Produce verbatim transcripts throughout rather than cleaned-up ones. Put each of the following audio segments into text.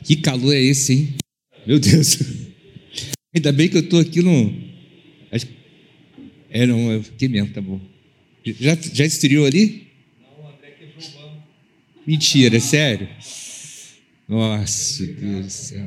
Que calor é esse, hein? Meu Deus. Ainda bem que eu estou aqui no... É, não, aqui mesmo, tá bom. Já, já estreou ali? Não, André quebrou o banco. Mentira, é sério? Nossa, Deus do céu.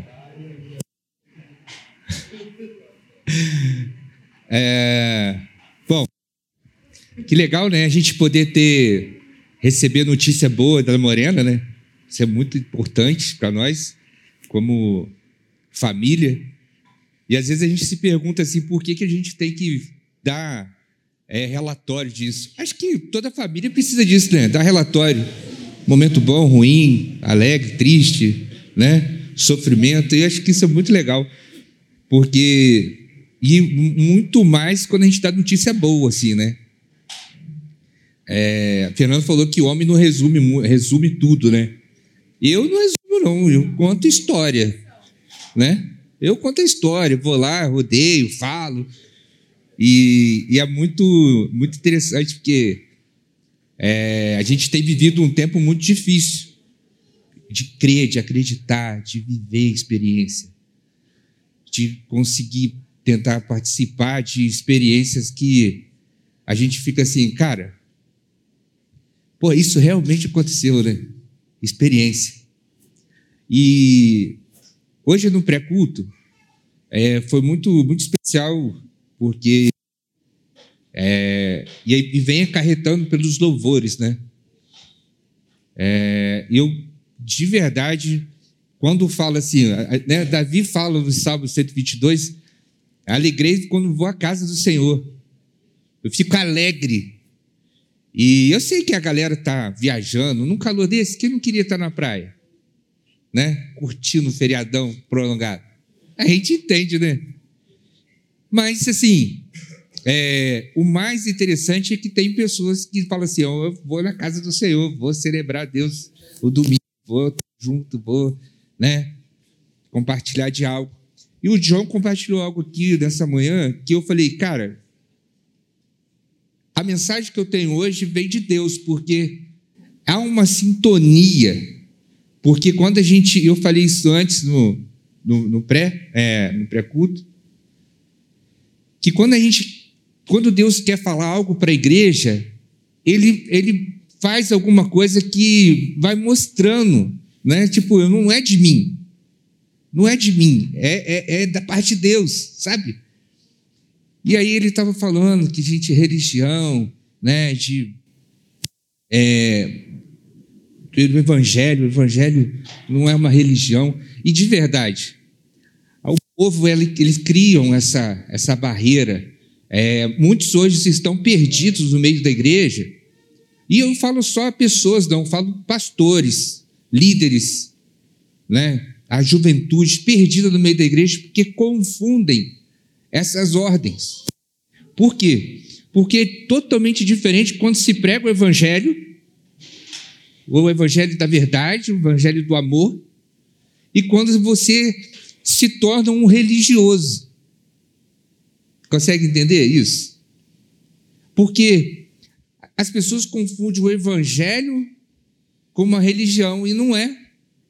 É, bom, que legal, né? A gente poder ter, receber notícia boa da Morena, né? Isso é muito importante para nós, como família. E às vezes a gente se pergunta assim, por que, que a gente tem que dar é, relatório disso? Acho que toda família precisa disso, né? Dar relatório. Momento bom, ruim, alegre, triste, né? Sofrimento. E acho que isso é muito legal. Porque... E muito mais quando a gente dá notícia boa, assim, né? É, Fernando falou que o homem não resume, resume tudo, né? Eu não resumo, não. Eu conto história, né? Eu conto a história, vou lá, rodeio, falo. E, e é muito, muito interessante, porque é, a gente tem vivido um tempo muito difícil de crer, de acreditar, de viver experiência, de conseguir tentar participar de experiências que a gente fica assim, cara, pô, isso realmente aconteceu, né? Experiência. E hoje no pré-culto é, foi muito, muito especial, porque é, e, e vem acarretando pelos louvores, né? É, eu, de verdade, quando falo assim, né, Davi fala no Salmo cento e vinte e dois, alegrei quando vou à casa do Senhor. Eu fico alegre. E eu sei que a galera está viajando, num calor desse, quem não queria estar na praia? Né? Curtindo o feriadão prolongado. A gente entende, né? Mas, assim, é, o mais interessante é que tem pessoas que falam assim, oh, eu vou na casa do Senhor, vou celebrar Deus o domingo, vou junto, vou, né, compartilhar de algo. E o John compartilhou algo aqui nessa manhã que eu falei, cara, a mensagem que eu tenho hoje vem de Deus, porque há uma sintonia, porque quando a gente, eu falei isso antes no, no, no pré, é, no pré-culto, que quando a gente, quando Deus quer falar algo para a igreja, ele, ele faz alguma coisa que vai mostrando, né? Tipo, não é de mim. Não é de mim, é, é, é da parte de Deus, sabe? E aí ele estava falando que, gente, religião, né, de, é, do evangelho, o evangelho não é uma religião. E, de verdade, o povo, eles criam essa, essa barreira. É, muitos hoje estão perdidos no meio da igreja. E eu falo só pessoas, não, eu falo pastores, líderes, né? A juventude perdida no meio da igreja, porque confundem essas ordens. Por quê? Porque é totalmente diferente quando se prega o evangelho, o evangelho da verdade, o evangelho do amor, e quando você se torna um religioso. Consegue entender isso? Porque as pessoas confundem o evangelho com uma religião, e não é.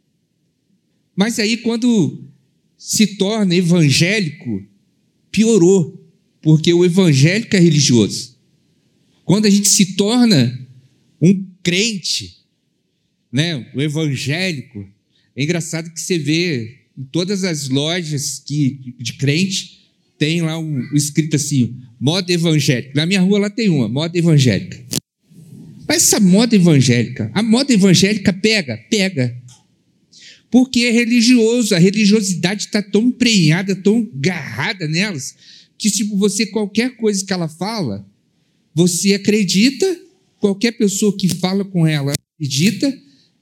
Mas aí, quando se torna evangélico, piorou, porque o evangélico é religioso. Quando a gente se torna um crente, né, o evangélico, é engraçado que você vê em todas as lojas que, de crente, tem lá um, um escrito assim, moda evangélica. Na minha rua lá tem uma, moda evangélica. Mas essa moda evangélica, a moda evangélica pega, pega. Porque é religioso, a religiosidade está tão emprenhada, tão agarrada nelas, que tipo, você, qualquer coisa que ela fala, você acredita, qualquer pessoa que fala com ela acredita,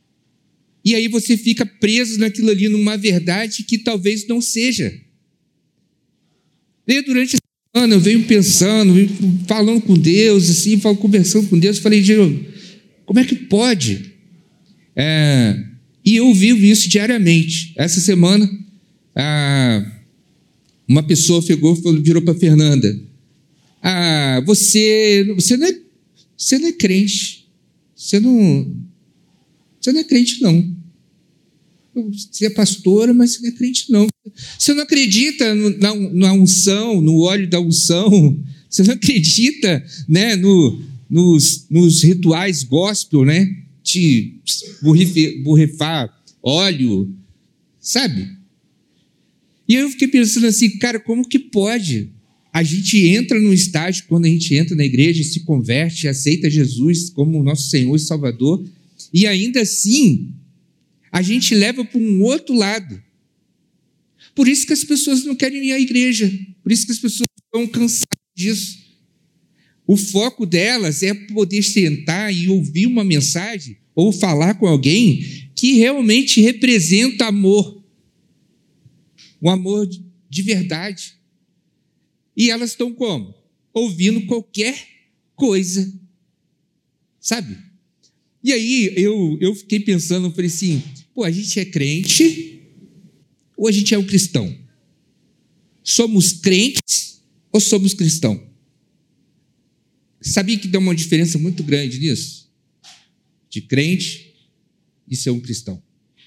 e aí você fica preso naquilo ali, numa verdade que talvez não seja. E durante a semana eu venho pensando, venho falando com Deus, assim, falo, conversando com Deus, falei, como é que pode? É... E eu vivo isso diariamente. Essa semana, uma pessoa pegou, virou para a Fernanda, ah, você, você, não é, você não é crente, você não, você não é crente, não. Você é pastora, mas você não é crente, não. Você não acredita na, na unção, no óleo da unção. Você não acredita, né, no, nos, nos rituais gospel, né, de borrifar óleo, sabe? E aí eu fiquei pensando assim, cara, como que pode? A gente entra num estágio, quando a gente entra na igreja, se converte, aceita Jesus como nosso Senhor e Salvador, e ainda assim, a gente leva para um outro lado. Por isso que as pessoas não querem ir à igreja, por isso que as pessoas estão cansadas disso. O foco delas é poder sentar e ouvir uma mensagem ou falar com alguém que realmente representa amor, um amor de verdade. E elas estão como? Ouvindo qualquer coisa, sabe? E aí eu, eu fiquei pensando, eu falei assim, pô, a gente é crente ou a gente é um cristão? Somos crentes ou somos cristãos? Sabia que dá uma diferença muito grande nisso? De crente e ser um cristão.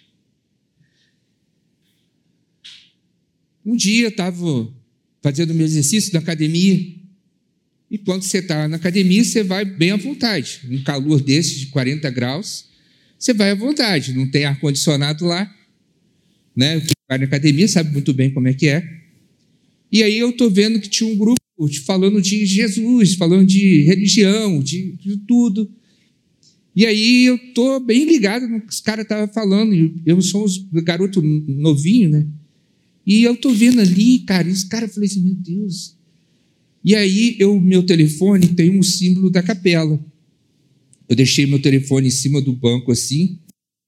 Um dia eu estava fazendo meu exercício na academia, e quando você está na academia, você vai bem à vontade. Um calor desse de quarenta graus, você vai à vontade, não tem ar-condicionado lá, né? Quem vai na academia sabe muito bem como é que é. E aí eu estou vendo que tinha um grupo falando de Jesus, falando de religião, de, de tudo. E aí eu estou bem ligado no que os caras estavam falando. Eu sou um garoto novinho, né? E eu estou vendo ali, cara, e os caras, eu falei assim, meu Deus. E aí, o meu telefone tem um símbolo da capela. Eu deixei meu telefone em cima do banco assim,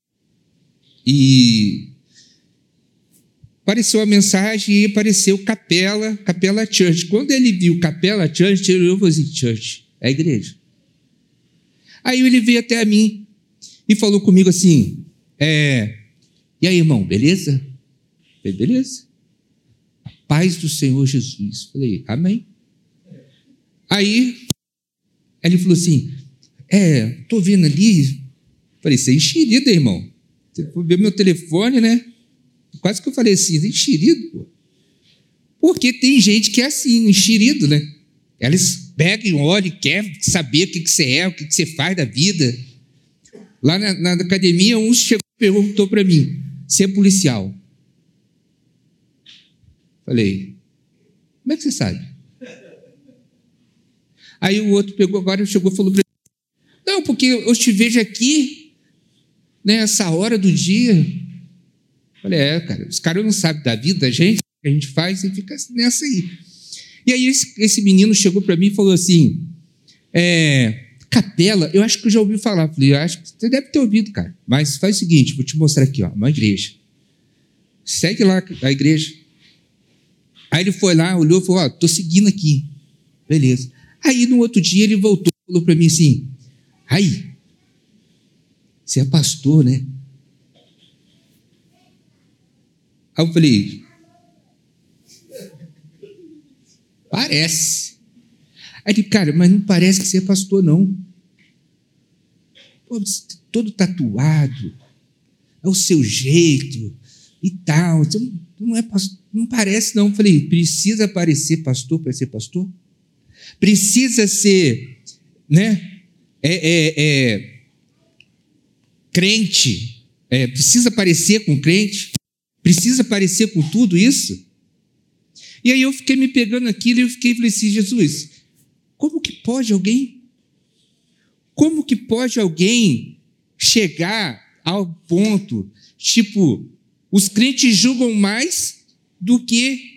e apareceu a mensagem e apareceu Capela, Capela Church. Quando ele viu Capela Church, ele olhou assim, Church, é a igreja. Aí ele veio até a mim e falou comigo assim, é, e aí, irmão, beleza? Eu falei, beleza. A paz do Senhor Jesus. Eu falei, amém. Aí, ele falou assim, é, tô vendo ali, eu falei, você é enxerido, irmão. Você foi ver meu telefone, né? Quase que eu falei assim, enxerido, pô. Porque tem gente que é assim, enxerido, né? Eles pegam, olham e querem saber o que, que você é, o que, que você faz da vida. Lá na, na academia, um chegou e perguntou para mim, você é policial? Falei, como é que você sabe? Aí o outro pegou agora, chegou e falou para mim, não, porque eu te vejo aqui, nessa hora do dia. Falei, é, cara, os caras não sabem da vida da gente, que a gente faz e fica nessa aí. E aí esse, esse menino chegou para mim e falou assim, é, Capela, eu acho que eu já ouvi falar. Falei, eu acho que você deve ter ouvido, cara, mas faz o seguinte, vou te mostrar aqui, ó, uma igreja. Segue lá a igreja. Aí ele foi lá, olhou e falou, ó, tô seguindo aqui. Beleza. Aí no outro dia ele voltou e falou para mim assim, aí, você é pastor, né? Aí eu falei, parece. Aí ele, cara, mas não parece que você é pastor, não. Pô, todo tatuado, é o seu jeito e tal. Você não é pastor, não parece, não. Eu falei, precisa parecer pastor para ser pastor? Precisa ser, né? É, é, é, crente, é, precisa parecer com crente? Precisa parecer com tudo isso? E aí eu fiquei me pegando aquilo e eu fiquei falei assim, Jesus, como que pode alguém, como que pode alguém chegar ao ponto, tipo, os crentes julgam mais do que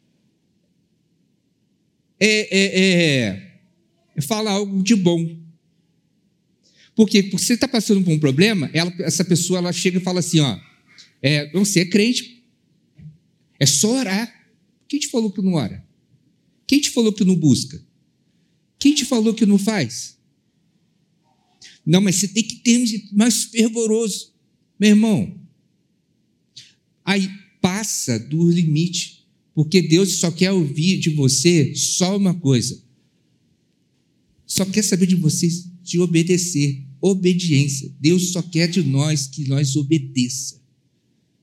é, é, é, fala algo de bom. Porque você está passando por um problema, ela, essa pessoa ela chega e fala assim, ó, é, você é crente, é só orar. Quem te falou que não ora? Quem te falou que não busca? Quem te falou que não faz? Não, mas você tem que ter mais fervoroso. Meu irmão, aí passa do limite, porque Deus só quer ouvir de você só uma coisa. Só quer saber de você de obedecer. Obediência. Deus só quer de nós que nós obedeça.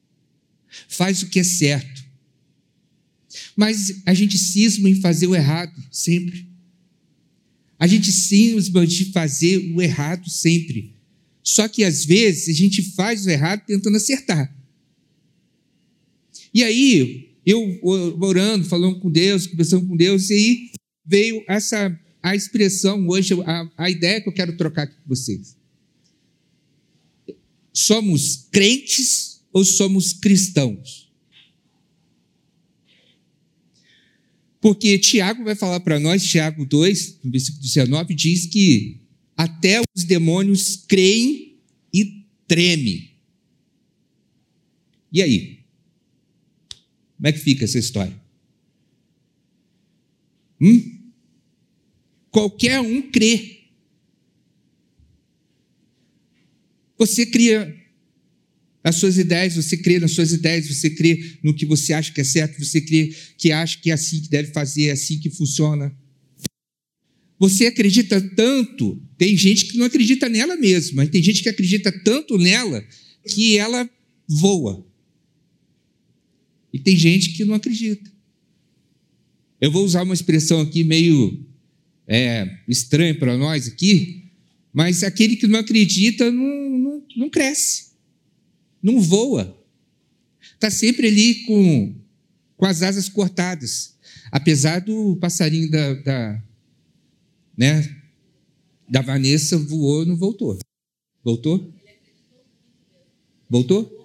faz o que é certo. Mas a gente cisma em fazer o errado sempre. A gente cisma de fazer o errado sempre. Só que, às vezes, a gente faz o errado tentando acertar. E aí, eu orando, falando com Deus, conversando com Deus, e aí veio essa, a expressão hoje, a, a ideia que eu quero trocar aqui com vocês. Somos crentes ou somos cristãos? Porque Tiago vai falar para nós, Tiago dois, no versículo dezenove, diz que até os demônios creem e tremem. E aí? Como é que fica essa história? Hum? Qualquer um crê. Você cria as suas ideias, você crê nas suas ideias, você crê no que você acha que é certo, você crê que acha que é assim que deve fazer, é assim que funciona. Você acredita tanto, tem gente que não acredita nela mesma, mas tem gente que acredita tanto nela que ela voa. E tem gente que não acredita. Eu vou usar uma expressão aqui meio é, estranha para nós aqui, mas aquele que não acredita não, não, não cresce, não voa. Está sempre ali com, com as asas cortadas. Apesar do passarinho da, da, né, da Vanessa voou e não voltou. Voltou? Voltou?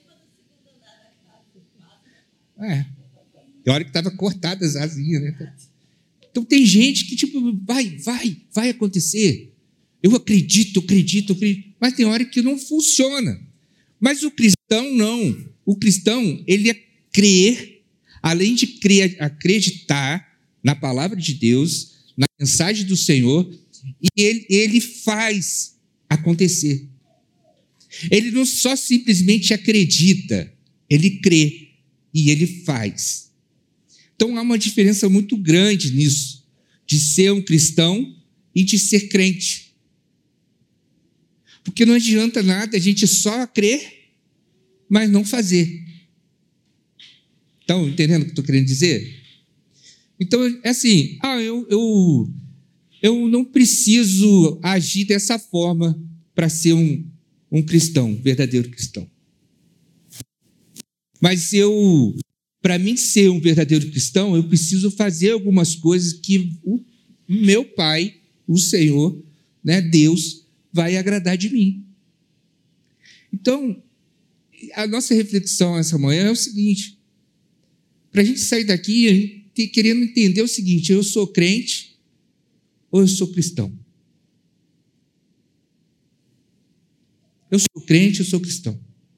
É. Tem hora que estava cortada as asinhas, né? Então tem gente que, tipo, vai, vai, vai acontecer. Eu acredito, eu acredito, eu acredito. Mas tem hora que não funciona. Mas o cristão não. O cristão, ele é crer, além de crer, acreditar na palavra de Deus, na mensagem do Senhor, e ele, ele faz acontecer. Ele não só simplesmente acredita, ele crê e ele faz. Então há uma diferença muito grande nisso, de ser um cristão e de ser crente. Porque não adianta nada a gente só crer, mas não fazer. Estão entendendo o que eu estou querendo dizer? Então, é assim, ah, eu, eu, eu não preciso agir dessa forma para ser um, um cristão, um verdadeiro cristão. Mas eu, para mim ser um verdadeiro cristão, eu preciso fazer algumas coisas que o meu Pai, o Senhor, né, Deus, vai agradar de mim. Então, a nossa reflexão essa manhã é o seguinte: para a gente sair daqui querendo entender o seguinte, eu sou crente ou eu sou cristão? Eu sou crente ou sou cristão?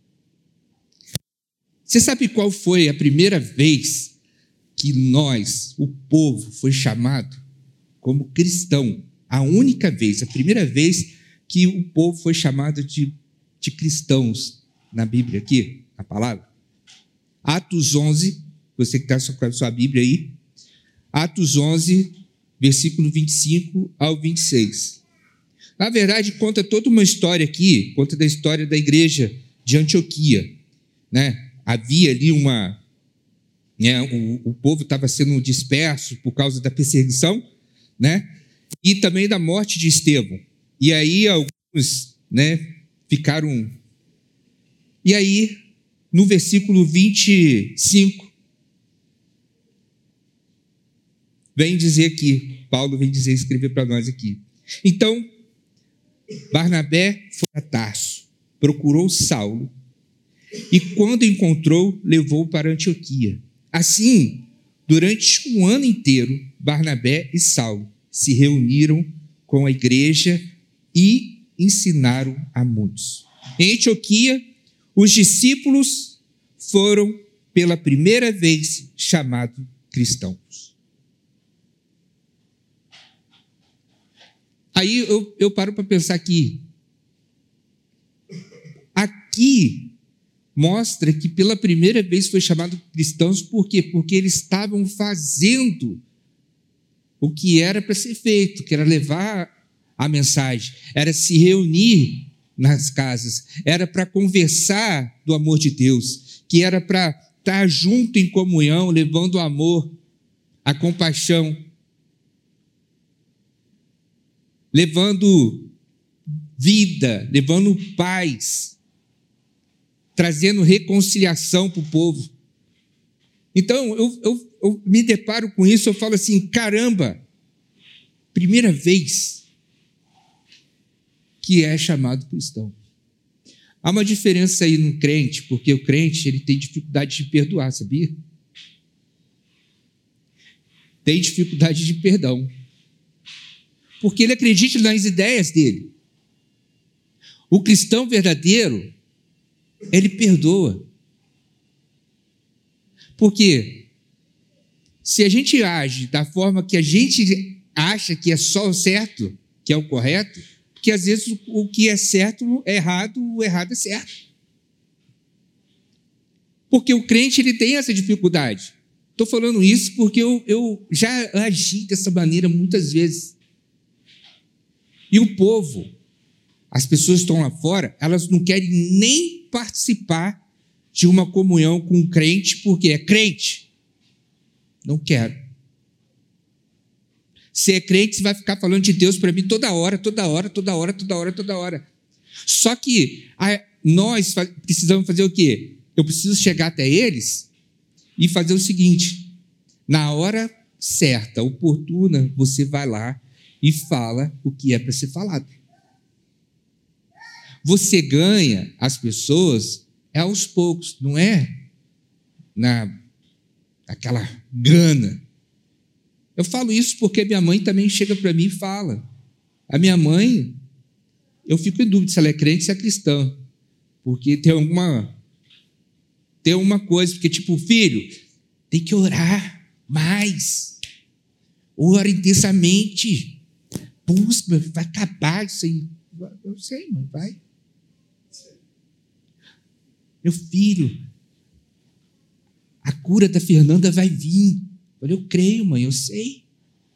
Você sabe qual foi a primeira vez que nós, o povo, foi chamado como cristão? A única vez, a primeira vez que o povo foi chamado de, de cristãos na Bíblia aqui, na palavra. Atos onze, você que está com a sua Bíblia aí, Atos onze, versículo vinte e cinco ao vinte e seis. Na verdade, conta toda uma história aqui, conta da história da igreja de Antioquia, né? Havia ali uma... Né, o, o povo estava sendo disperso por causa da perseguição, né? E também da morte de Estevão. E aí alguns, né, ficaram... E aí, no versículo vinte e cinco, vem dizer aqui, Paulo vem dizer, escrever para nós aqui. Então, Barnabé foi a Tarso, procurou Saulo, e quando encontrou, levou para Antioquia. Assim, durante um ano inteiro, Barnabé e Saulo se reuniram com a igreja e ensinaram a muitos. Em Antioquia, os discípulos foram pela primeira vez chamados cristãos. Aí eu, eu paro para pensar aqui. Aqui mostra que pela primeira vez foi chamado cristãos, por quê? Porque eles estavam fazendo o que era para ser feito, que era levar a mensagem, era se reunir nas casas, era para conversar do amor de Deus, que era para estar junto em comunhão, levando o amor, a compaixão, levando vida, levando paz, trazendo reconciliação para o povo. Então, eu, eu, eu me deparo com isso, eu falo assim, caramba, primeira vez que é chamado cristão. Há uma diferença aí no crente, porque o crente ele tem dificuldade de perdoar, sabia? Tem dificuldade de perdão. Porque ele acredita nas ideias dele. O cristão verdadeiro, ele perdoa. Porque se a gente age da forma que a gente acha que é só o certo, que é o correto, porque às vezes o que é certo é errado, o errado é certo. Porque o crente ele tem essa dificuldade. Estou falando isso porque eu, eu já agi dessa maneira muitas vezes. E o povo, as pessoas que estão lá fora, elas não querem nem participar de uma comunhão com um crente, porque é crente. Não quero. Se é crente, você vai ficar falando de Deus para mim toda hora, toda hora, toda hora, toda hora, toda hora. Só que a, nós precisamos fazer o quê? Eu preciso chegar até eles e fazer o seguinte: na hora certa, oportuna, você vai lá e fala o que é para ser falado. Você ganha as pessoas é aos poucos, não é na aquela gana. Eu falo isso porque minha mãe também chega para mim e fala. A minha mãe, eu fico em dúvida se ela é crente ou se é cristã, porque tem alguma, tem uma coisa, porque tipo, filho, tem que orar mais, ora intensamente, busca, vai acabar isso aí. Eu sei, mãe, vai. Meu filho, a cura da Fernanda vai vir. Eu creio, mãe, eu sei.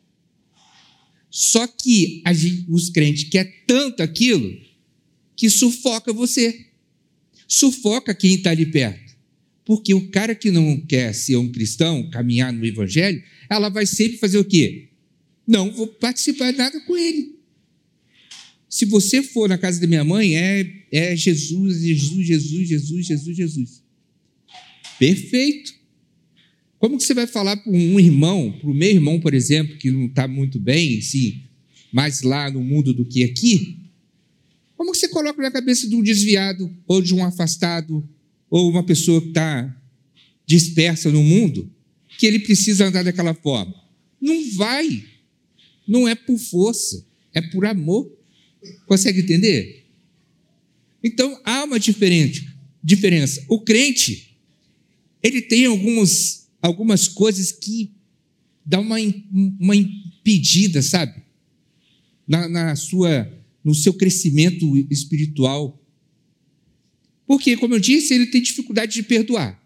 Só que a gente, os crentes querem tanto aquilo que sufoca você. Sufoca quem está ali perto. Porque o cara que não quer ser um cristão, caminhar no evangelho, ela vai sempre fazer o quê? Não vou participar de nada com ele. Se você for na casa da minha mãe, é, é Jesus, Jesus, Jesus, Jesus, Jesus, Jesus. Perfeito. Como que você vai falar para um irmão, para o meu irmão, por exemplo, que não está muito bem, sim, mais lá no mundo do que aqui? Como que você coloca na cabeça de um desviado, ou de um afastado, ou uma pessoa que está dispersa no mundo, que ele precisa andar daquela forma? Não vai. Não é por força, é por amor. Consegue entender? Então, há uma diferente, diferença. O crente, ele tem alguns... algumas coisas que dão uma, uma impedida, sabe? Na, na sua, no seu crescimento espiritual. Porque, como eu disse, ele tem dificuldade de perdoar.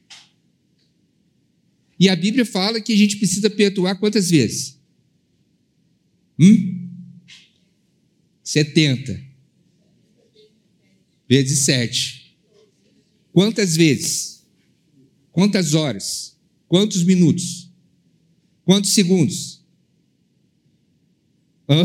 E a Bíblia fala que a gente precisa perdoar quantas vezes? Hum? setenta. Vezes sete. Quantas vezes? Quantas horas? Quantos minutos? Quantos segundos? Oh.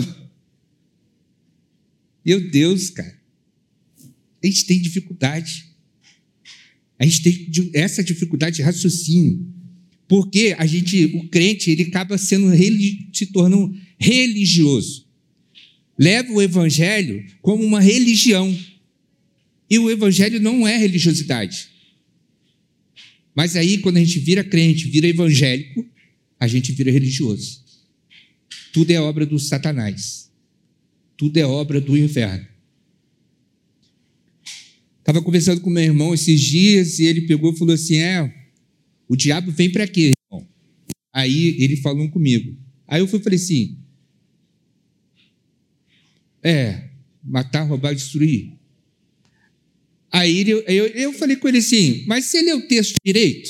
Meu Deus, cara. A gente tem dificuldade. A gente tem essa dificuldade de raciocínio. Porque a gente, o crente, ele acaba sendo, se tornando religioso. Leva o evangelho como uma religião. E o evangelho não é religiosidade. Mas aí, quando a gente vira crente, vira evangélico, a gente vira religioso. Tudo é obra do Satanás. Tudo é obra do inferno. Estava conversando com meu irmão esses dias e ele pegou e falou assim, é, o diabo vem para quê, irmão? Aí ele falou comigo. Aí eu fui, falei assim, é, matar, roubar, destruir. Aí eu, eu, eu falei com ele assim, mas se ele é o texto direito,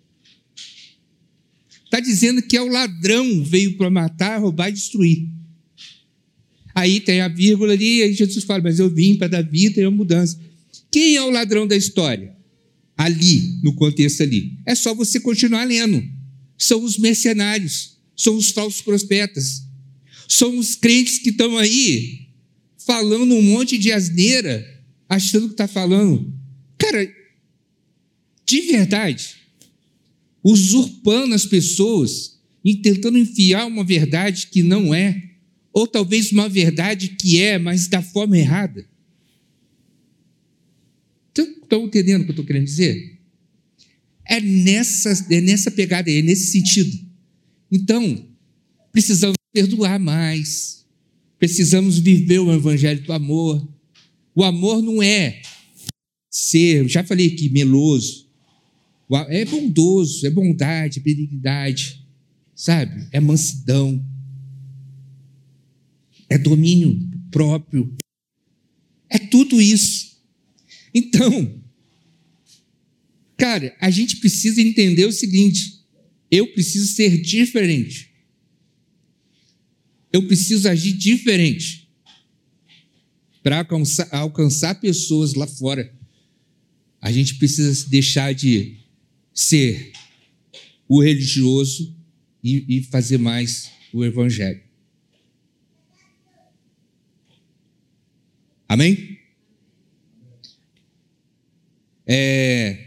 está dizendo que é o ladrão veio para matar, roubar e destruir. Aí tem a vírgula ali, e aí Jesus fala, mas eu vim para dar vida e a mudança. Quem é o ladrão da história? ali, no contexto ali. É só você continuar lendo. São os mercenários, são os falsos profetas, são os crentes que estão aí falando um monte de asneira, achando que está falando. Cara, de verdade, usurpando as pessoas e tentando enfiar uma verdade que não é, ou talvez uma verdade que é, mas da forma errada. Estão entendendo o que eu estou querendo dizer? É nessa, é nessa pegada aí, é nesse sentido. Então, precisamos perdoar mais, precisamos viver o evangelho do amor. O amor não é ser, já falei aqui, meloso. É bondoso, é bondade, é benignidade, sabe? É mansidão, é domínio próprio, é tudo isso. Então, cara, a gente precisa entender o seguinte: eu preciso ser diferente, eu preciso agir diferente para alcançar, alcançar pessoas lá fora. A gente precisa deixar de ser o religioso e, e fazer mais o evangelho. Amém? É...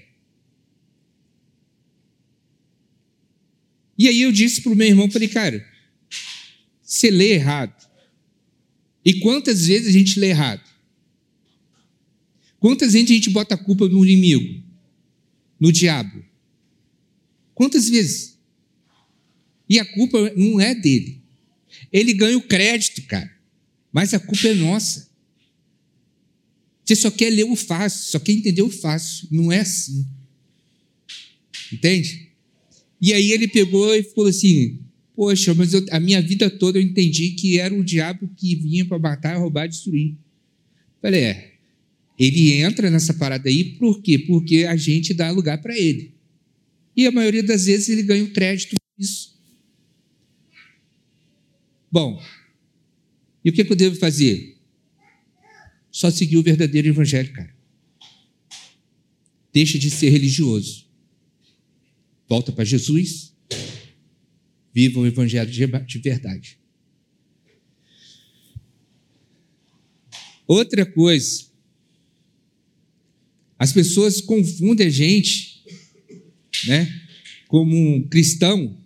E aí eu disse para o meu irmão, falei, cara, você lê errado. E quantas vezes a gente lê errado? Quantas vezes a gente bota a culpa no inimigo, no diabo? Quantas vezes? E a culpa não é dele. Ele ganha o crédito, cara, mas a culpa é nossa. Você só quer ler o fácil, só quer entender o fácil. Não é assim. Entende? E aí ele pegou e falou assim, poxa, mas eu, a minha vida toda eu entendi que era o diabo que vinha para matar, roubar, destruir. Falei, é, ele entra nessa parada aí, por quê? Porque a gente dá lugar para ele. E a maioria das vezes ele ganha o crédito por isso. Bom, e o que eu devo fazer? Só seguir o verdadeiro evangelho, cara. Deixa de ser religioso. Volta para Jesus. Viva o evangelho de verdade. Outra coisa. As pessoas confundem a gente, né, como um cristão.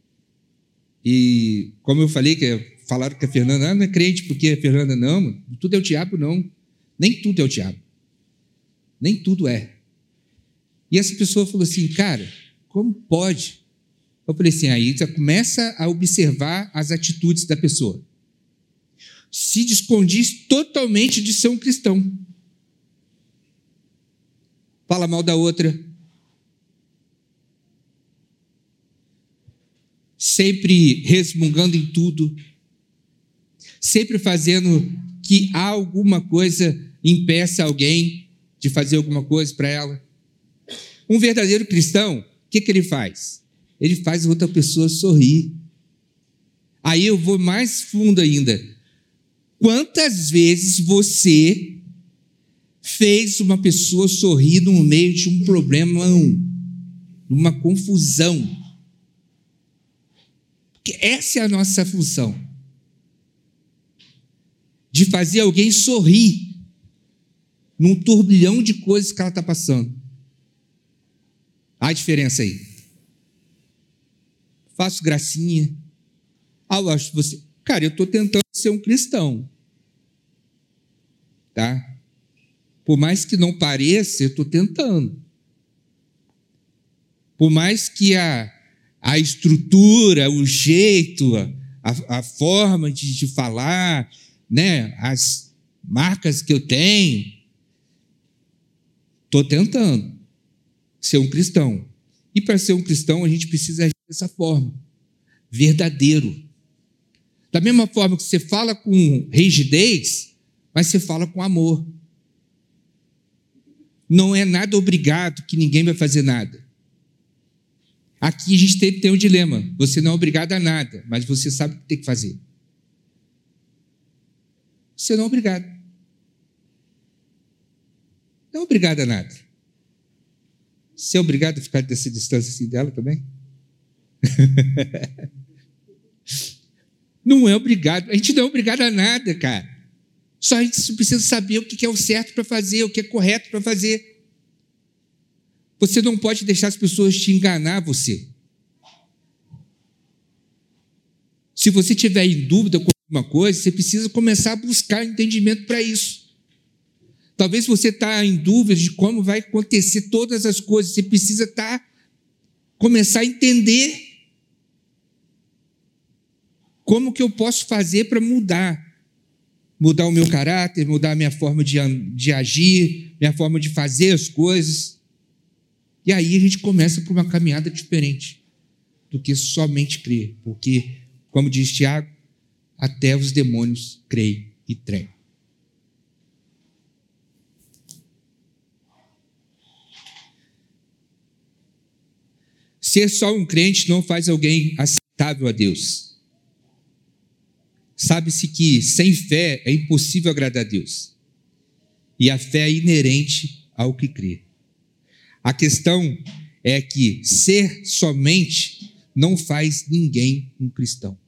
E, como eu falei, que falaram que a Fernanda não é crente, porque a Fernanda não, tudo é o diabo, não. Nem tudo é o diabo. Nem tudo é. E essa pessoa falou assim, cara, como pode? Eu falei assim, aí você começa a observar as atitudes da pessoa. Se descondiz totalmente de ser um cristão. Fala mal da outra. Sempre resmungando em tudo. Sempre fazendo que alguma coisa impeça alguém de fazer alguma coisa para ela. Um verdadeiro cristão, o que, que ele faz? Ele faz outra pessoa sorrir. Aí eu vou mais fundo ainda. Quantas vezes você fez uma pessoa sorrir no meio de um problema, numa confusão? Porque essa é a nossa função. De fazer alguém sorrir num turbilhão de coisas que ela está passando. Há a diferença aí. Faço gracinha. Ah, eu acho que você... Cara, eu estou tentando ser um cristão. Tá? Por mais que não pareça, eu estou tentando. Por mais que a, a estrutura, o jeito, a, a forma de, de falar, né, as marcas que eu tenho, estou tentando ser um cristão. E para ser um cristão, a gente precisa agir dessa forma, verdadeiro. Da mesma forma que você fala com rigidez, mas você fala com amor. Não é nada obrigado, que ninguém vai fazer nada. Aqui a gente tem que ter um dilema. Você não é obrigado a nada, mas você sabe o que tem que fazer. Você não é obrigado. Não é obrigado a nada. Você é obrigado a ficar dessa distância assim dela também? Não é obrigado. A gente não é obrigado a nada, cara. Só a gente precisa saber o que é o certo para fazer, o que é correto para fazer. Você não pode deixar as pessoas te enganar, você. Se você tiver em dúvida com alguma coisa, você precisa começar a buscar entendimento para isso. Talvez você está em dúvida de como vai acontecer todas as coisas. Você precisa estar, começar a entender como que eu posso fazer para mudar. Mudar o meu caráter, mudar a minha forma de, de agir, minha forma de fazer as coisas. E aí a gente começa por uma caminhada diferente do que somente crer. Porque, como diz Tiago, até os demônios creem e tremem. Ser só um crente não faz alguém aceitável a Deus. Sabe-se que sem fé é impossível agradar a Deus. E a fé é inerente ao que crê. A questão é que ser somente não faz ninguém um cristão.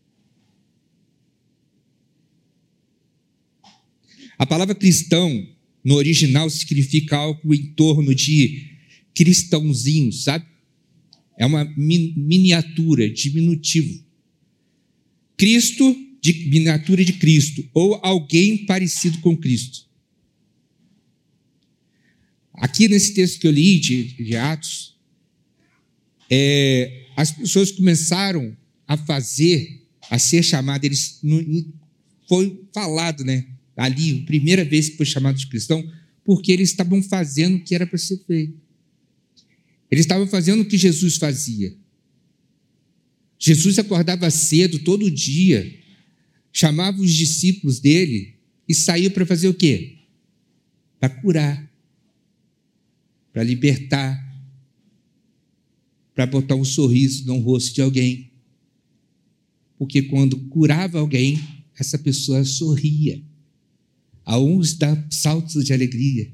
A palavra cristão, no original, significa algo em torno de cristãozinho, sabe? É uma miniatura, diminutivo. Cristo, de miniatura de Cristo, ou alguém parecido com Cristo. Aqui nesse texto que eu li, de, de Atos, é, as pessoas começaram a fazer, a ser chamadas, eles, foi falado, né? Ali, a primeira vez que foi chamado de cristão, porque eles estavam fazendo o que era para ser feito. Eles estavam fazendo o que Jesus fazia. Jesus acordava cedo, todo dia, chamava os discípulos dele e saía para fazer o quê? Para curar, para libertar, para botar um sorriso no rosto de alguém. Porque quando curava alguém, essa pessoa sorria. A uns dá saltos de alegria.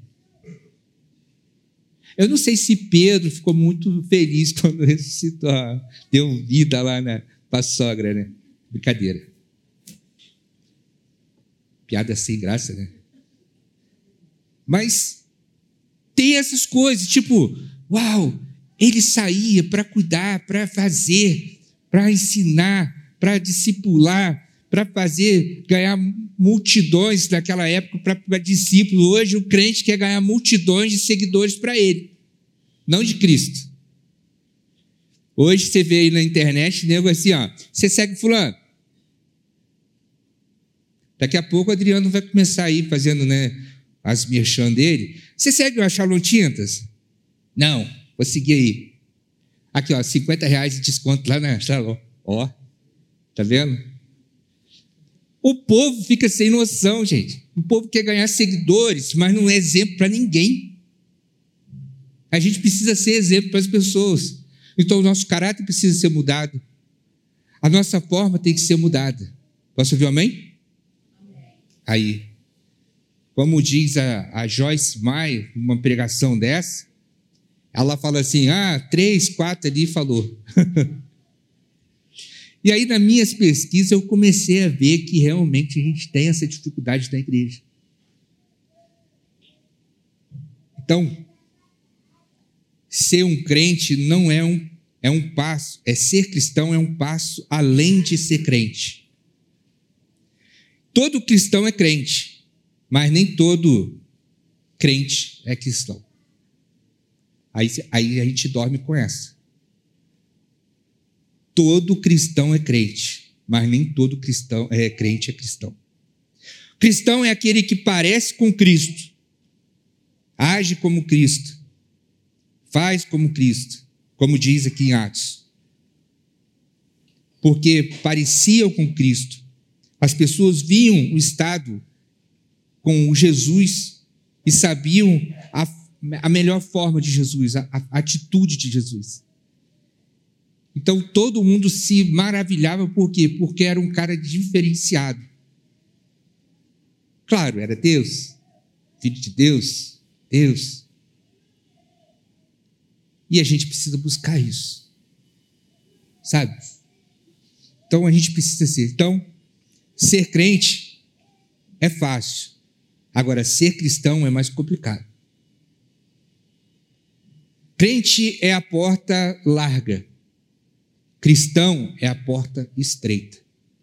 Eu não sei se Pedro ficou muito feliz quando ressuscitou, deu vida lá para a sogra, né? Brincadeira. Piada sem graça, né? Mas tem essas coisas, tipo, uau, ele saía para cuidar, para fazer, para ensinar, para discipular, para fazer, ganhar multidões naquela época para discípulo. Hoje o crente quer ganhar multidões de seguidores para ele, não de Cristo. Hoje você vê aí na internet, nego assim, ó, você segue fulano. Daqui a pouco o Adriano vai começar aí fazendo, né, as merchan dele. Você segue o Shalom Tintas? Não, vou seguir aí. Aqui, ó, cinquenta reais de desconto lá na Shalom. Ó, tá vendo? O povo fica sem noção, gente. O povo quer ganhar seguidores, mas não é exemplo para ninguém. A gente precisa ser exemplo para as pessoas. Então, o nosso caráter precisa ser mudado. A nossa forma tem que ser mudada. Posso ouvir um amém? Aí, como diz a, a Joyce Meyer, uma pregação dessa, ela fala assim, ah, três, quatro ali falou. E aí, nas minhas pesquisas, eu comecei a ver que realmente a gente tem essa dificuldade na igreja. Então, ser um crente não é um, é um passo, é ser cristão é um passo além de ser crente. Todo cristão é crente, mas nem todo crente é cristão. Aí, aí a gente dorme com essa. Todo cristão é crente, mas nem todo cristão é crente é cristão. Cristão é aquele que parece com Cristo, age como Cristo, faz como Cristo, como diz aqui em Atos. Porque pareciam com Cristo. As pessoas viam o estado com Jesus e sabiam a, a melhor forma de Jesus, a, a atitude de Jesus. Então, todo mundo se maravilhava, por quê? Porque era um cara diferenciado. Claro, era Deus, filho de Deus, Deus. E a gente precisa buscar isso. Sabe? Então a gente precisa ser. Então, ser crente é fácil. Agora, ser cristão é mais complicado. Crente é a porta larga. Cristão é a porta estreita.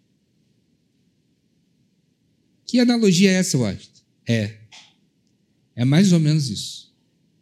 Que analogia é essa, Washington? É. É mais ou menos isso.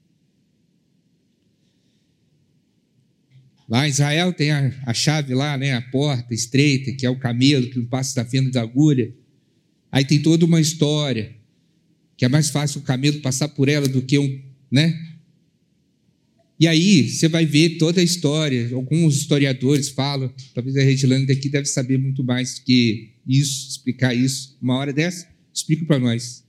Lá em Israel tem a, a chave lá, né? A porta estreita, que é o camelo, que não passa da fenda da agulha. Aí tem toda uma história, que é mais fácil o camelo passar por ela do que um, né? E aí você vai ver toda a história. Alguns historiadores falam, talvez a Redilane daqui deve saber muito mais que isso, explicar isso. Uma hora dessa, explica para nós.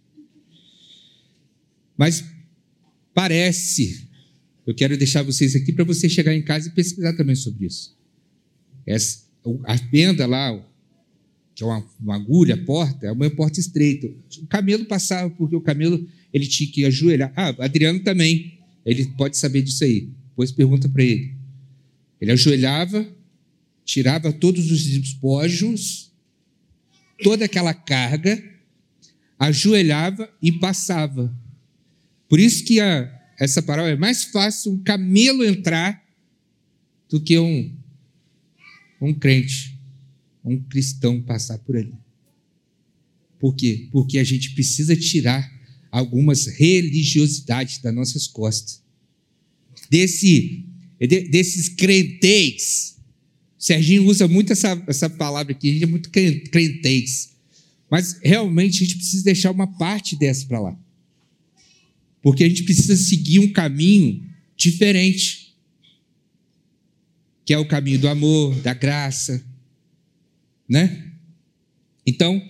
Mas parece, eu quero deixar vocês aqui para você chegar em casa e pesquisar também sobre isso. Essa, a fenda lá, que é uma, uma agulha, a porta, é uma porta estreita. O camelo passava, porque o camelo ele tinha que ajoelhar. Ah, Adriano também. Ele pode saber disso aí. Depois pergunta para ele. Ele ajoelhava, tirava todos os despojos, toda aquela carga, ajoelhava e passava. Por isso que a, essa parábola é mais fácil um camelo entrar do que um, um crente, um cristão passar por ali. Por quê? Porque a gente precisa tirar algumas religiosidades das nossas costas. Desse, desses crenteis. Serginho usa muito essa, essa palavra aqui, a gente é muito crenteis. Mas realmente a gente precisa deixar uma parte dessa para lá. Porque a gente precisa seguir um caminho diferente. Que é o caminho do amor, da graça. Né? Então,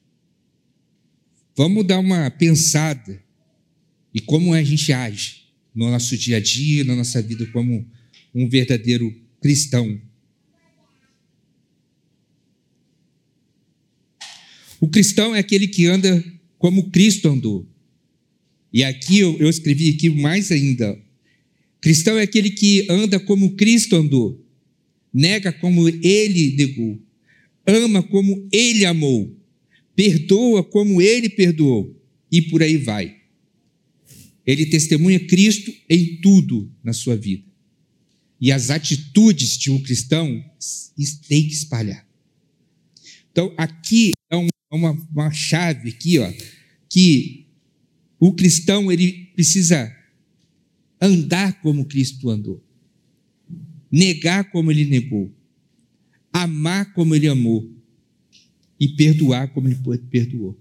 vamos dar uma pensada em como a gente age no nosso dia a dia, na nossa vida como um verdadeiro cristão. O cristão é aquele que anda como Cristo andou. E aqui eu, eu escrevi aqui mais ainda. Cristão é aquele que anda como Cristo andou, nega como Ele negou, ama como Ele amou, perdoa como Ele perdoou, e por aí vai. Ele testemunha Cristo em tudo na sua vida. E as atitudes de um cristão têm que espalhar. Então, aqui é uma, uma chave aqui, ó, que o cristão ele precisa andar como Cristo andou, negar como Ele negou, amar como Ele amou, e perdoar como Ele perdoou.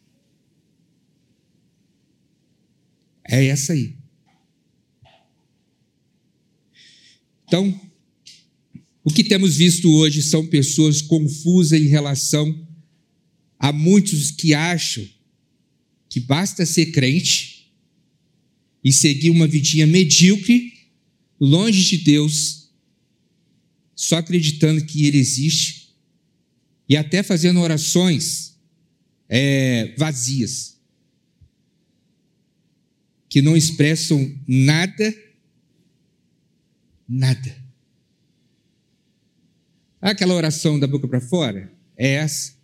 É essa aí. Então, o que temos visto hoje são pessoas confusas em relação a muitos que acham que basta ser crente e seguir uma vidinha medíocre, longe de Deus, só acreditando que Ele existe e até fazendo orações é, vazias, que não expressam nada, nada. Aquela oração da boca para fora é essa.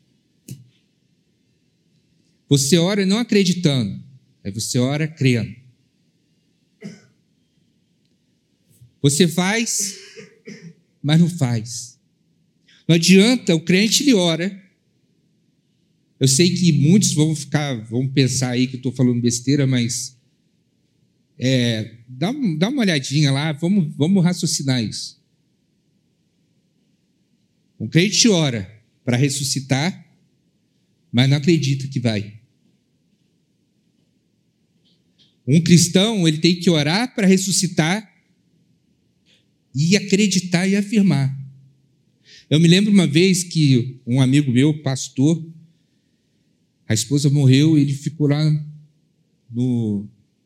Você ora não acreditando, aí você ora crendo. Você faz, mas não faz. Não adianta, o crente ele ora. Eu sei que muitos vão ficar, vão pensar aí que eu estou falando besteira, mas é, dá, dá uma olhadinha lá, vamos, vamos raciocinar isso. Um crente ora para ressuscitar, mas não acredita que vai. Um cristão, ele tem que orar para ressuscitar e acreditar e afirmar. Eu me lembro uma vez que um amigo meu, pastor, a esposa morreu e ele ficou lá no,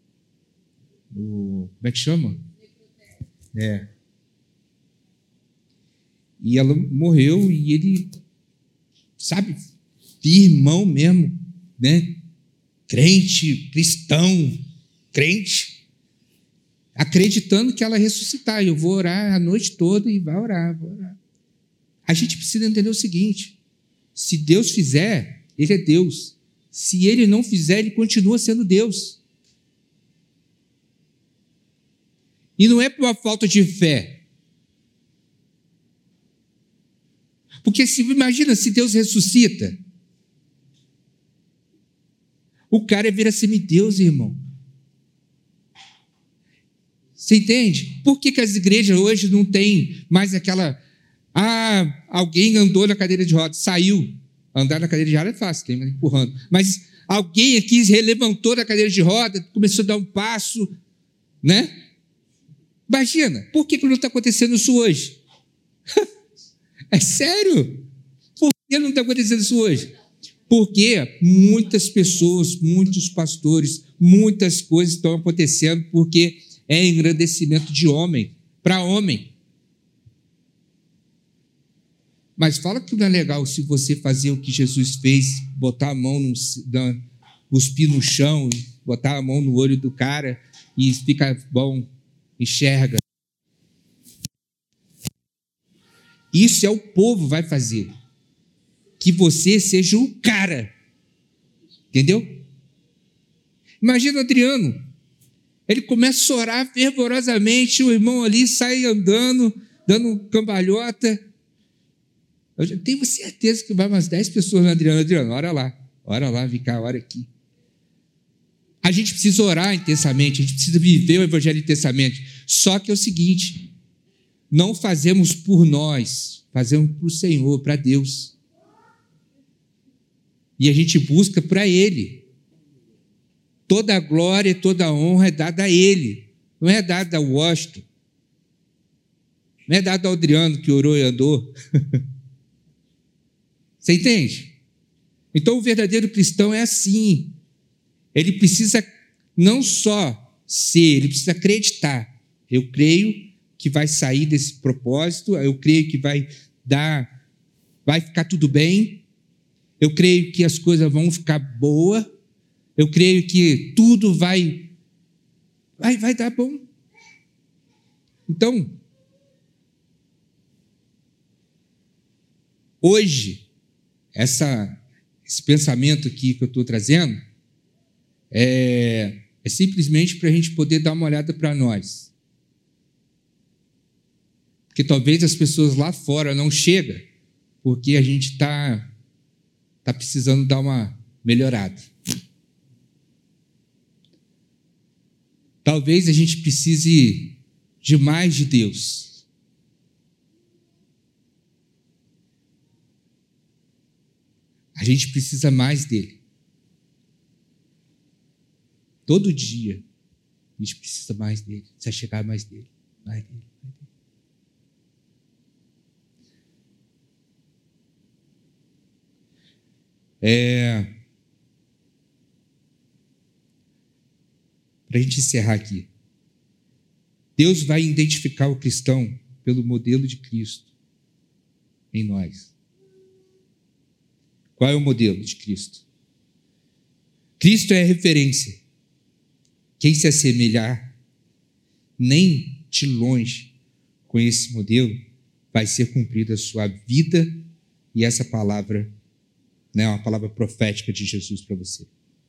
no como é que chama? É. E ela morreu e ele, sabe, irmão mesmo, né? Crente, cristão, crente. acreditando que ela ressuscitar. Eu vou orar a noite toda e vai orar, vou orar. A gente precisa entender o seguinte: se Deus fizer, Ele é Deus. Se Ele não fizer, Ele continua sendo Deus. E não é por uma falta de fé. Porque se imagina se Deus ressuscita, o cara vira semideus, irmão. Você entende? Por que, que as igrejas hoje não têm mais aquela... Ah, alguém andou na cadeira de rodas, saiu. Andar na cadeira de rodas é fácil, tem empurrando. Mas alguém aqui levantou da cadeira de rodas, começou a dar um passo, né? Imagina, por que, que não está acontecendo isso hoje? É sério? Por que não está acontecendo isso hoje? Porque muitas pessoas, muitos pastores, muitas coisas estão acontecendo porque é engrandecimento de homem, para homem. Mas fala que não é legal se você fazer o que Jesus fez, botar a mão, no, cuspir no chão, botar a mão no olho do cara e fica bom, enxerga. Isso é o povo vai fazer. Que você seja o cara. Entendeu? Imagina o Adriano. Ele começa a orar fervorosamente, o irmão ali sai andando, dando cambalhota. Eu já tenho certeza que vai umas dez pessoas no Adriano. Adriano, ora lá, ora lá, vem cá, ora aqui. A gente precisa orar intensamente, a gente precisa viver o evangelho intensamente. Só que é o seguinte, não fazemos por nós, fazemos para o Senhor, para Deus. E a gente busca para Ele. Toda a glória e toda a honra é dada a Ele, não é dada ao Washington, não é dada ao Adriano que orou e andou. Você entende? Então o verdadeiro cristão é assim. Ele precisa não só ser, ele precisa acreditar. Eu creio que vai sair desse propósito, eu creio que vai dar, vai ficar tudo bem, eu creio que as coisas vão ficar boas, eu creio que tudo vai, vai, vai dar bom. Então, hoje, essa, esse pensamento aqui que eu estou trazendo é, é simplesmente para a gente poder dar uma olhada para nós. Porque talvez as pessoas lá fora não chegam, porque a gente está tá precisando dar uma melhorada. Talvez a gente precise de mais de Deus. A gente precisa mais dele. Todo dia a gente precisa mais dele, precisa chegar mais dele, mais dele, mais dele. É... Para a gente encerrar aqui, Deus vai identificar o cristão pelo modelo de Cristo em nós. Qual é o modelo de Cristo? Cristo é a referência. Quem se assemelhar, nem de longe, com esse modelo, vai ser cumprida a sua vida e essa palavra, né, uma palavra profética de Jesus para você.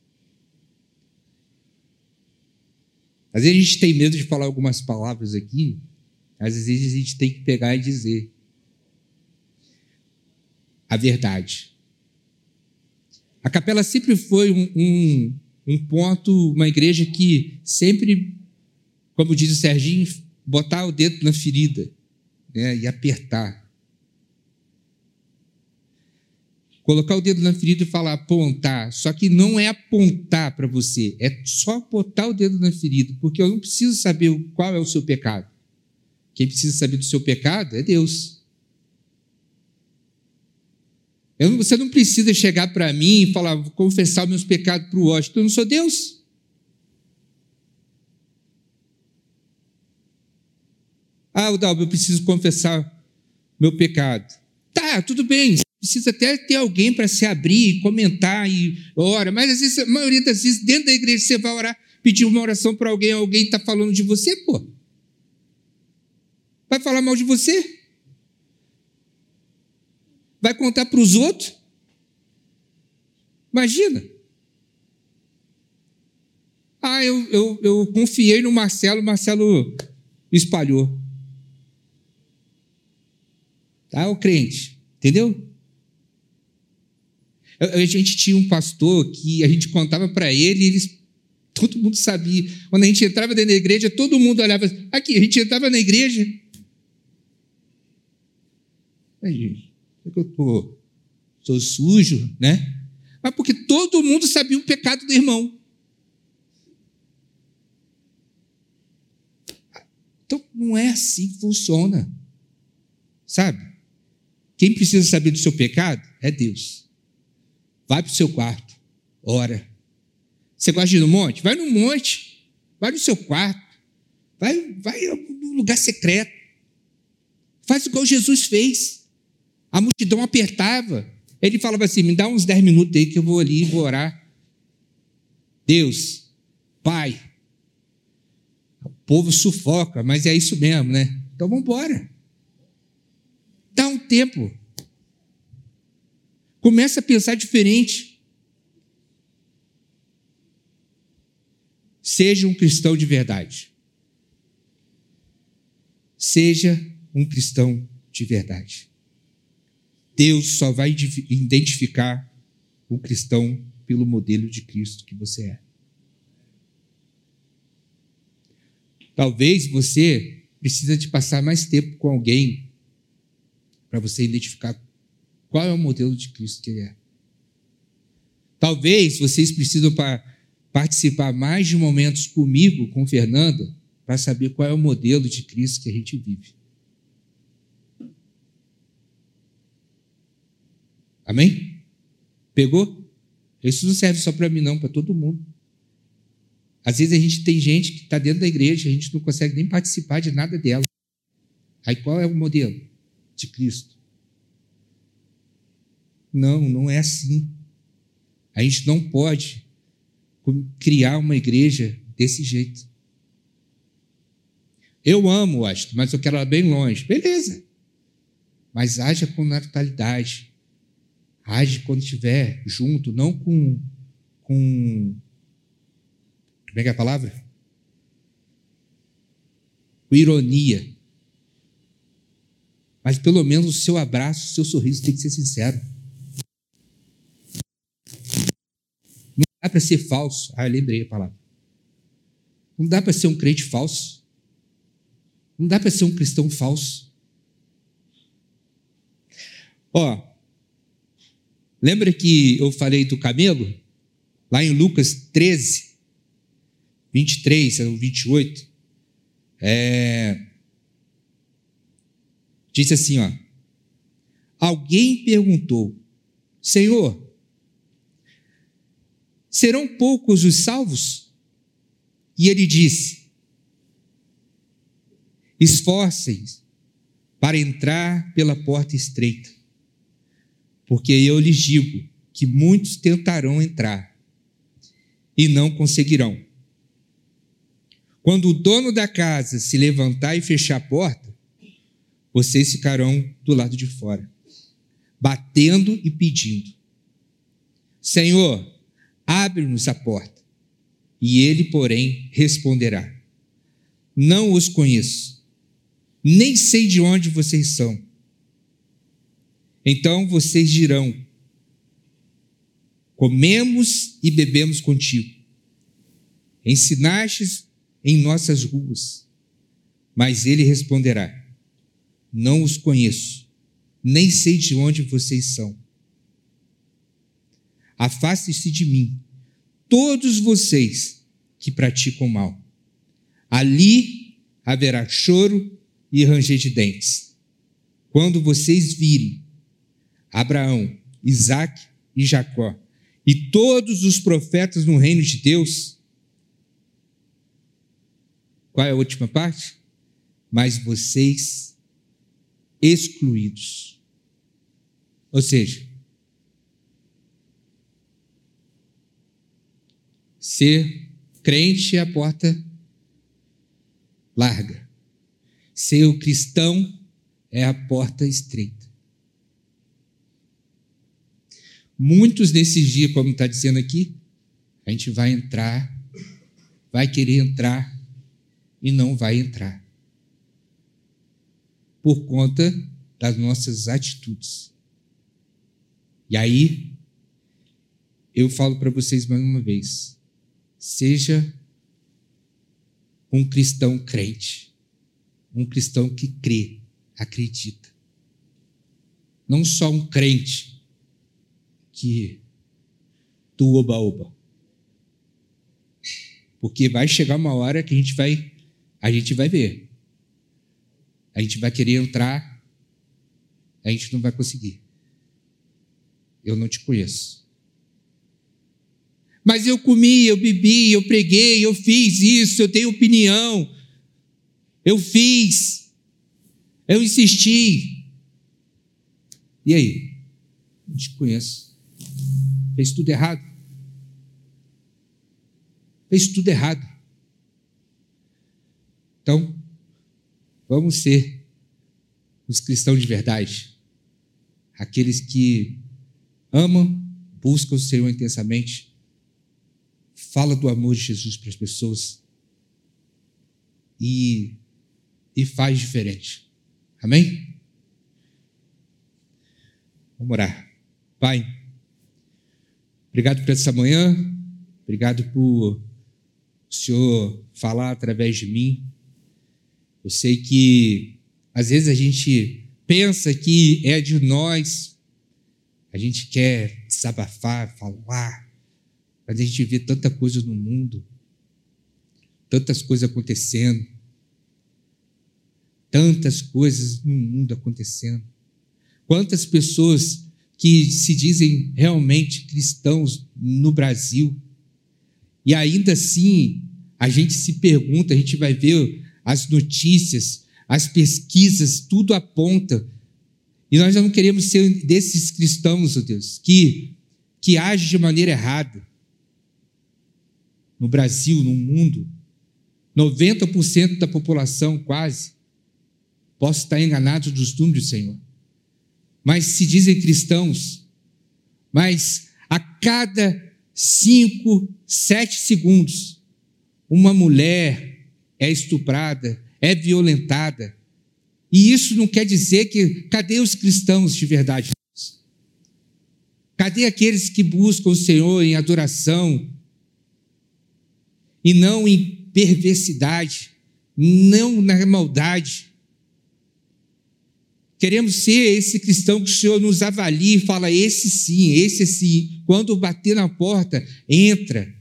Às vezes a gente tem medo de falar algumas palavras aqui, às vezes a gente tem que pegar e dizer a verdade. A capela sempre foi um, um, um ponto, uma igreja que sempre, como diz o Serginho, botar o dedo na ferida, né, e apertar. Colocar o dedo na ferida e falar, apontar. Só que não é apontar para você, é só botar o dedo na ferida, porque eu não preciso saber qual é o seu pecado. Quem precisa saber do seu pecado é Deus. Eu não, você não precisa chegar para mim e falar, vou confessar os meus pecados para o Washington. Eu não sou Deus. Ah, Udalbo, eu preciso confessar meu pecado. Tá, tudo bem. Precisa até ter alguém para se abrir, comentar e ora, mas às vezes, a maioria das vezes, dentro da igreja você vai orar, pedir uma oração para alguém, alguém está falando de você, pô. Vai falar mal de você? Vai contar para os outros? Imagina. Ah, eu, eu, eu confiei no Marcelo, o Marcelo espalhou. Tá, o crente, entendeu? A gente tinha um pastor que a gente contava para ele, eles, todo mundo sabia. Quando a gente entrava dentro da igreja, todo mundo olhava. Aqui, a gente entrava na igreja. Aí, gente, é que eu tô, sou sujo, né? Mas porque todo mundo sabia o pecado do irmão. Então, não é assim que funciona. Sabe? Quem precisa saber do seu pecado é Deus. Vai para o seu quarto, ora. Você gosta de ir no monte? Vai no monte. Vai no seu quarto. Vai, vai no lugar secreto. Faz igual Jesus fez. A multidão apertava. Ele falava assim, me dá uns dez minutos aí que eu vou ali e vou orar. Deus, Pai, o povo sufoca, mas é isso mesmo, né? Então vamos embora. Dá um tempo. Começa a pensar diferente. Seja um cristão de verdade. Seja um cristão de verdade. Deus só vai identificar o cristão pelo modelo de Cristo que você é. Talvez você precise de passar mais tempo com alguém para você identificar qual é o modelo de Cristo que ele é. Talvez vocês precisam pa- participar mais de momentos comigo, com Fernanda, para saber qual é o modelo de Cristo que a gente vive. Amém? Pegou? Isso não serve só para mim, não, para todo mundo. Às vezes a gente tem gente que está dentro da igreja, a gente não consegue nem participar de nada dela. Aí qual é o modelo de Cristo? Não, não é assim. A gente não pode criar uma igreja desse jeito. Eu amo, Astro, mas eu quero ela bem longe. Beleza. Mas haja com naturalidade. Age quando estiver junto, não com, com... Como é que é a palavra? Com ironia. Mas pelo menos o seu abraço, o seu sorriso tem que ser sincero. Não dá para ser falso. Ah, eu lembrei a palavra. Não dá para ser um crente falso. Não dá para ser um cristão falso. Ó, lembra que eu falei do camelo? Lá em Lucas treze, vinte e três ou vinte e oito, é... diz assim, ó, alguém perguntou, Senhor, serão poucos os salvos? E ele disse, esforcem-se para entrar pela porta estreita, porque eu lhes digo que muitos tentarão entrar e não conseguirão. Quando o dono da casa se levantar e fechar a porta, vocês ficarão do lado de fora, batendo e pedindo, Senhor, abre-nos a porta. E ele, porém, responderá, não os conheço, nem sei de onde vocês são. Então vocês dirão, comemos e bebemos contigo, ensinastes em nossas ruas. Mas ele responderá, não os conheço, nem sei de onde vocês são. Afastem-se de mim, todos vocês que praticam mal. Ali haverá choro e ranger de dentes. Quando vocês virem Abraão, Isaque e Jacó e todos os profetas no reino de Deus, qual é a última parte? Mas vocês excluídos. Ou seja, ser crente é a porta larga. Ser o cristão é a porta estreita. Muitos desses dias, como está dizendo aqui, a gente vai entrar, vai querer entrar e não vai entrar. Por conta das nossas atitudes. E aí, eu falo para vocês mais uma vez, seja um cristão crente, um cristão que crê, acredita. Não só um crente que do oba-oba. Porque vai chegar uma hora que a gente vai, a gente vai ver. A gente vai querer entrar, a gente não vai conseguir. Eu não te conheço. Mas eu comi, eu bebi, eu preguei, eu fiz isso, eu tenho opinião. Eu fiz. Eu insisti. E aí? Não te conheço. Fez tudo errado. Fez tudo errado. Então, vamos ser os cristãos de verdade. Aqueles que amam, buscam o Senhor intensamente, fala do amor de Jesus para as pessoas e, e faz diferente. Amém? Vamos orar. Pai, obrigado por essa manhã, obrigado por o Senhor falar através de mim. Eu sei que às vezes a gente pensa que é de nós, a gente quer desabafar, falar, mas a gente vê tanta coisa no mundo, tantas coisas acontecendo, tantas coisas no mundo acontecendo. Quantas pessoas que se dizem realmente cristãos no Brasil, e ainda assim a gente se pergunta, a gente vai ver as notícias, as pesquisas, tudo aponta. E nós não queremos ser desses cristãos, ó Deus, que, que agem de maneira errada. No Brasil, no mundo, noventa por cento da população, quase, posso estar enganado dos números, Senhor, mas se dizem cristãos, mas a cada cinco, sete segundos, uma mulher é estuprada, é violentada. E isso não quer dizer que... Cadê os cristãos de verdade? Cadê aqueles que buscam o Senhor em adoração e não em perversidade, não na maldade? Queremos ser esse cristão que o Senhor nos avalie e fala, esse sim, esse sim. Quando bater na porta, entra.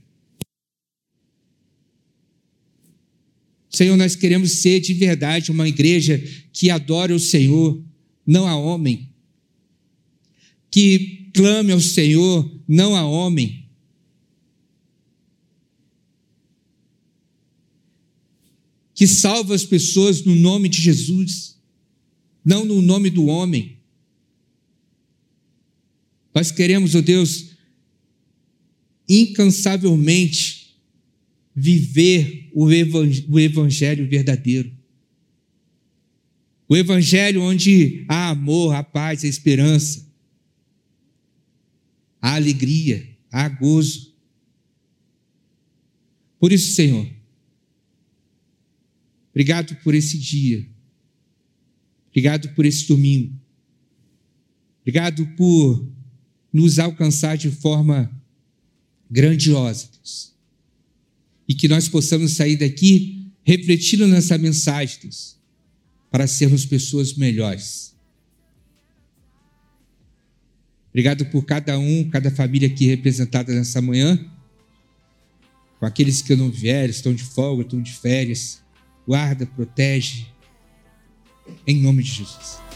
Senhor, nós queremos ser de verdade uma igreja que adore o Senhor, não a homem. Que clame ao Senhor, não a homem. Que salva as pessoas no nome de Jesus, não no nome do homem. Nós queremos, ó Deus, incansavelmente viver o evangelho verdadeiro. O evangelho onde há amor, há paz, há esperança, há alegria, há gozo. Por isso, Senhor, obrigado por esse dia. Obrigado por esse domingo. Obrigado por nos alcançar de forma grandiosa, Deus. E que nós possamos sair daqui refletindo nessa mensagem, Deus, para sermos pessoas melhores. Obrigado por cada um, cada família aqui representada nessa manhã, com aqueles que não vieram, estão de folga, estão de férias. Guarda, protege, em nome de Jesus.